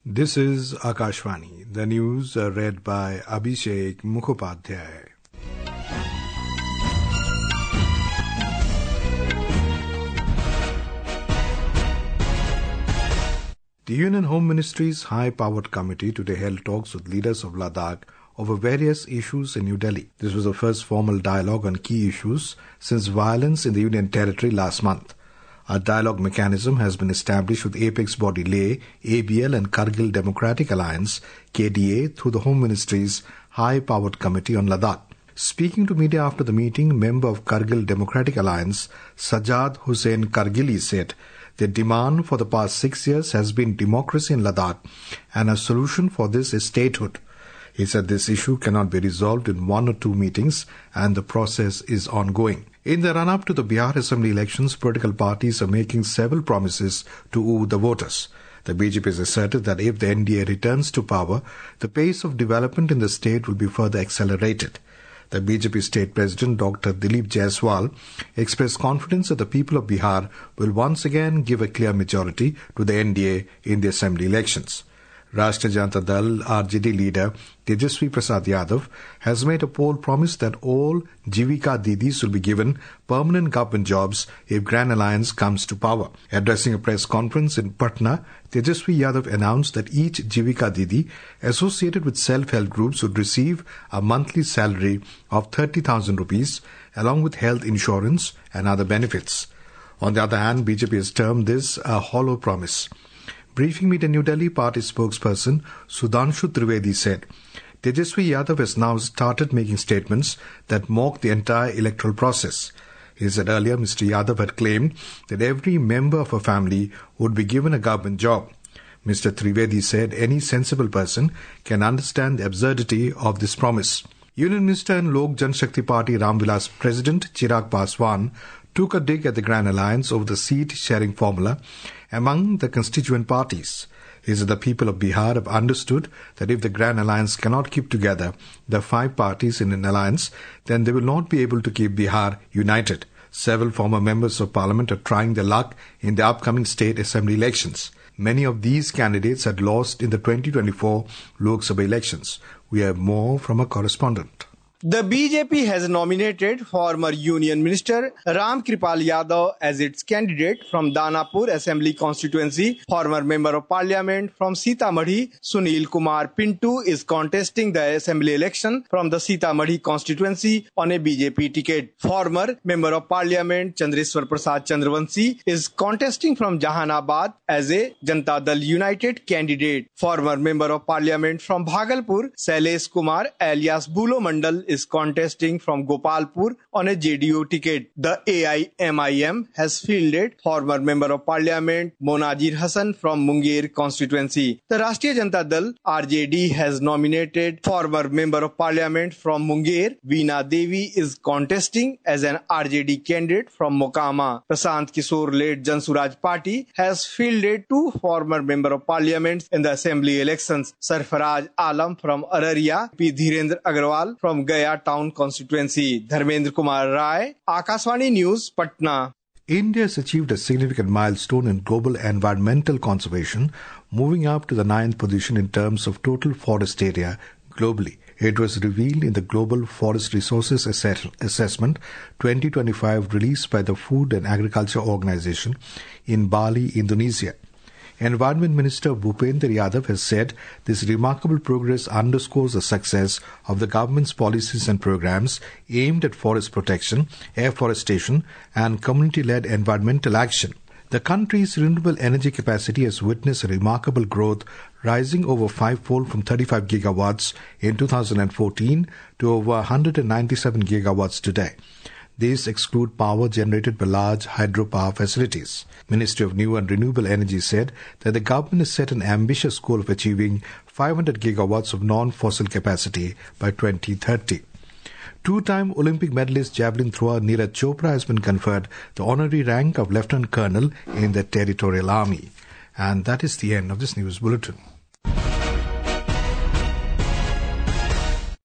This is Akashvani. The news are read by Abhishek Mukhopadhyay. The Union Home Ministry's High-Powered Committee today held talks with leaders of Ladakh over various issues in New Delhi. This was the first formal dialogue on key issues since violence in the Union Territory last month. A dialogue mechanism has been established with apex body Leh, ABL and Kargil Democratic Alliance, KDA, through the Home Ministry's High-Powered Committee on Ladakh. Speaking to media after the meeting, member of Kargil Democratic Alliance, Sajjad Hussain Kargili said, "The demand for the past 6 years has been democracy in Ladakh, and a solution for this is statehood." He said this issue cannot be resolved in 1 or 2 meetings and the process is ongoing. In the run-up to the Bihar Assembly elections, political parties are making several promises to woo the voters. The BJP has asserted that if the NDA returns to power, the pace of development in the state will be further accelerated. The BJP state president, Dr. Dilip Jaiswal, expressed confidence that the people of Bihar will once again give a clear majority to the NDA in the assembly elections. Rashtriya Janata Dal RJD leader Tejasvi Prasad Yadav has made a poll promise that all Jivika Didis will be given permanent government jobs if Grand Alliance comes to power. Addressing a press conference in Patna, Tejasvi Yadav announced that each Jivika Didi associated with self-help groups would receive a monthly salary of 30,000 rupees along with health insurance and other benefits. On the other hand, BJP has termed this a hollow promise. Briefing meet in New Delhi, party spokesperson Sudhanshu Trivedi said, Tejasvi Yadav has now started making statements that mock the entire electoral process. He said earlier Mr. Yadav had claimed that every member of a family would be given a government job. Mr. Trivedi said any sensible person can understand the absurdity of this promise. Union Minister and Lok Janshakti Party Ram Vilas President Chirag Paswan took a dig at the Grand Alliance over the seat-sharing formula among the constituent parties. He said the people of Bihar have understood that if the Grand Alliance cannot keep together the 5 parties in an alliance, then they will not be able to keep Bihar united. Several former members of parliament are trying their luck in the upcoming state assembly elections. Many of these candidates had lost in the 2024 Lok Sabha elections. We have more from a correspondent. The BJP has nominated former Union Minister Ram Kripal Yadav as its candidate from Danapur Assembly constituency. Former Member of Parliament from Sitamarhi, Sunil Kumar Pintu, is contesting the Assembly election from the Sitamarhi constituency on a BJP ticket. Former Member of Parliament Chandreswar Prasad Chandravanshi is contesting from Jahanabad as a Janata Dal United candidate. Former Member of Parliament from Bhagalpur, Shailesh Kumar alias Bulo Mandal, is contesting from Gopalpur on a JDU ticket. The AIMIM has fielded former Member of Parliament Monazir Hassan from Munger constituency. The Rashtriya Janata Dal RJD has nominated former Member of Parliament from Munger. Veena Devi is contesting as an RJD candidate from Mokama. Prashant Kishore-led Jan Suraj Party has fielded 2 former Member of Parliament in the Assembly elections. Sarfaraj Alam from Araria, P. Dhirendra Agarwal from Gaya Town constituency. Dharmendra Kumar Rai, Akashvani News, Patna. India has achieved a significant milestone in global environmental conservation, moving up to the 9th position in terms of total forest area globally. It was revealed in the Global Forest Resources Assessment 2025 released by the Food and Agriculture Organization in Bali, Indonesia. Environment Minister Bhupender Yadav has said this remarkable progress underscores the success of the government's policies and programs aimed at forest protection, afforestation and community-led environmental action. The country's renewable energy capacity has witnessed a remarkable growth, rising over 5-fold from 35 gigawatts in 2014 to over 197 gigawatts today. These exclude power generated by large hydropower facilities. Ministry of New and Renewable Energy said that the government has set an ambitious goal of achieving 500 gigawatts of non-fossil capacity by 2030. 2-time Olympic medalist javelin thrower Neeraj Chopra has been conferred the honorary rank of Lieutenant Colonel in the Territorial Army. And that is the end of this news bulletin.